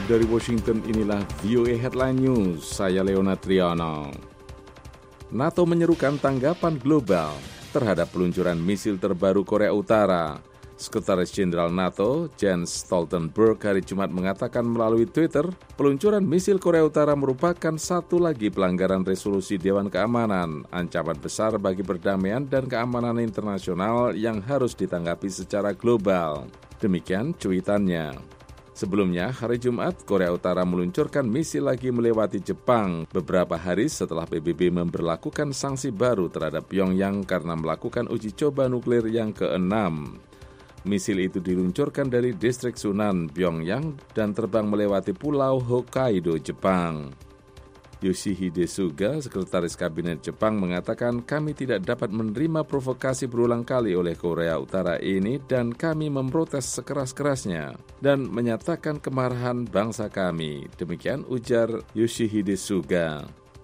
Dari Washington, inilah VOA Headline News, saya Leonard Triano. NATO menyerukan tanggapan global terhadap peluncuran misil terbaru Korea Utara. Sekretaris Jenderal NATO, Jens Stoltenberg, hari Jumat mengatakan melalui Twitter, peluncuran misil Korea Utara merupakan satu lagi pelanggaran resolusi Dewan Keamanan, ancaman besar bagi perdamaian dan keamanan internasional yang harus ditanggapi secara global. Demikian cuitannya. Sebelumnya, hari Jumat, Korea Utara meluncurkan misil lagi melewati Jepang beberapa hari setelah PBB memberlakukan sanksi baru terhadap Pyongyang karena melakukan uji coba nuklir yang ke-6. Misil itu diluncurkan dari distrik Sunan, Pyongyang, dan terbang melewati pulau Hokkaido, Jepang. Yoshihide Suga, Sekretaris Kabinet Jepang, mengatakan kami tidak dapat menerima provokasi berulang kali oleh Korea Utara ini dan kami memprotes sekeras-kerasnya dan menyatakan kemarahan bangsa kami. Demikian ujar Yoshihide Suga.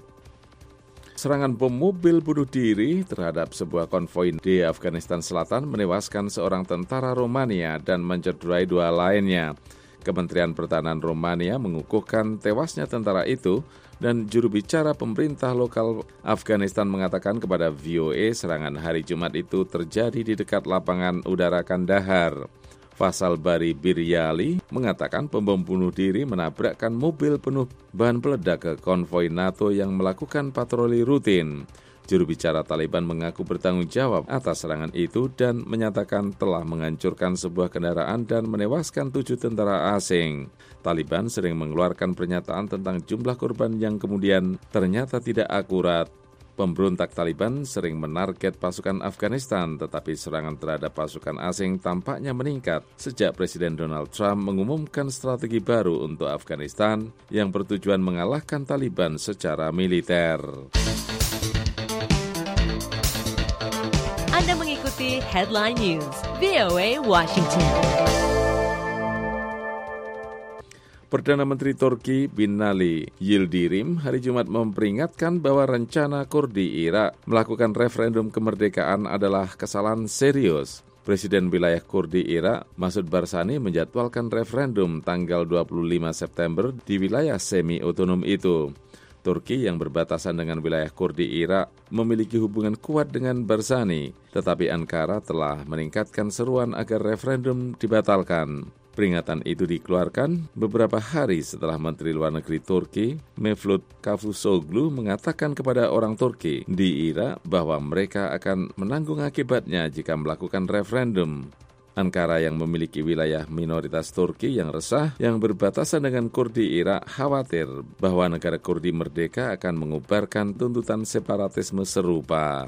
Serangan bom mobil bunuh diri terhadap sebuah konvoi di Afghanistan Selatan menewaskan seorang tentara Romania dan mencederai 2 lainnya. Kementerian Pertahanan Romania mengukuhkan tewasnya tentara itu dan juru bicara pemerintah lokal Afghanistan mengatakan kepada VOA serangan hari Jumat itu terjadi di dekat lapangan udara Kandahar. Faisal Bari Biryali mengatakan pembom bunuh diri menabrakkan mobil penuh bahan peledak ke konvoi NATO yang melakukan patroli rutin. Juru bicara Taliban mengaku bertanggung jawab atas serangan itu dan menyatakan telah menghancurkan sebuah kendaraan dan menewaskan 7 tentara asing. Taliban sering mengeluarkan pernyataan tentang jumlah korban yang kemudian ternyata tidak akurat. Pemberontak Taliban sering menarget pasukan Afghanistan, tetapi serangan terhadap pasukan asing tampaknya meningkat sejak Presiden Donald Trump mengumumkan strategi baru untuk Afghanistan yang bertujuan mengalahkan Taliban secara militer. Anda mengikuti Headline News, VOA Washington. Perdana Menteri Turki Binali Yildirim hari Jumat memperingatkan bahwa rencana Kurdi Irak melakukan referendum kemerdekaan adalah kesalahan serius. Presiden wilayah Kurdi Irak, Masud Barzani, menjadwalkan referendum tanggal 25 September di wilayah semi-otonom itu. Turki yang berbatasan dengan wilayah Kurdi Irak memiliki hubungan kuat dengan Barzani, tetapi Ankara telah meningkatkan seruan agar referendum dibatalkan. Peringatan itu dikeluarkan beberapa hari setelah Menteri Luar Negeri Turki, Mevlut Cavusoglu, mengatakan kepada orang Turki di Irak bahwa mereka akan menanggung akibatnya jika melakukan referendum. Ankara yang memiliki wilayah minoritas Turki yang resah yang berbatasan dengan Kurdi Irak khawatir bahwa negara Kurdi merdeka akan mengubarkan tuntutan separatisme serupa.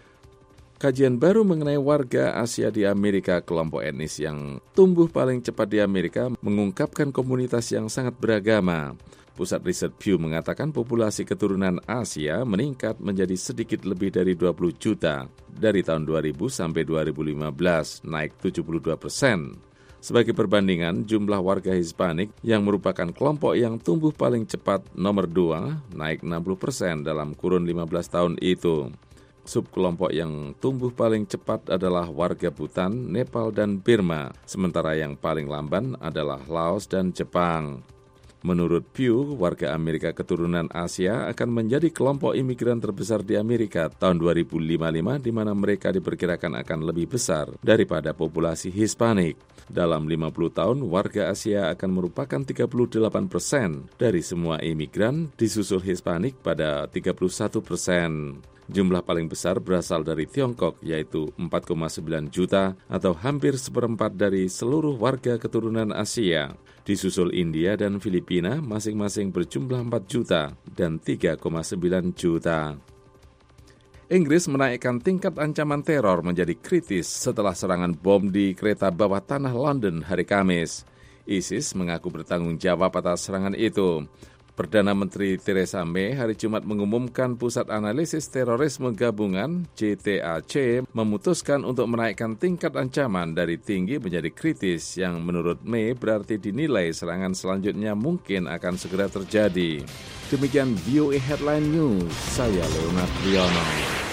Kajian baru mengenai warga Asia di Amerika, kelompok etnis yang tumbuh paling cepat di Amerika, mengungkapkan komunitas yang sangat beragama. Pusat Riset Pew mengatakan populasi keturunan Asia meningkat menjadi sedikit lebih dari 20 juta dari tahun 2000 sampai 2015, naik 72%. Sebagai perbandingan, jumlah warga Hispanik yang merupakan kelompok yang tumbuh paling cepat nomor 2, naik 60% dalam kurun 15 tahun itu. Subkelompok yang tumbuh paling cepat adalah warga Bhutan, Nepal, dan Burma, sementara yang paling lamban adalah Laos dan Jepang. Menurut Pew, warga Amerika keturunan Asia akan menjadi kelompok imigran terbesar di Amerika tahun 2055, di mana mereka diperkirakan akan lebih besar daripada populasi Hispanik. Dalam 50 tahun, warga Asia akan merupakan 38% dari semua imigran, disusul Hispanik pada 31%. Jumlah paling besar berasal dari Tiongkok, yaitu 4,9 juta atau hampir seperempat dari seluruh warga keturunan Asia. Disusul India dan Filipina masing-masing berjumlah 4 juta dan 3,9 juta. Inggris menaikkan tingkat ancaman teror menjadi kritis setelah serangan bom di kereta bawah tanah London hari Kamis. ISIS mengaku bertanggung jawab atas serangan itu. Perdana Menteri Theresa May hari Jumat mengumumkan Pusat Analisis Terorisme Gabungan (JTAC) memutuskan untuk menaikkan tingkat ancaman dari tinggi menjadi kritis yang menurut May berarti dinilai serangan selanjutnya mungkin akan segera terjadi. Demikian VOA Headline News, saya Leonard Triano.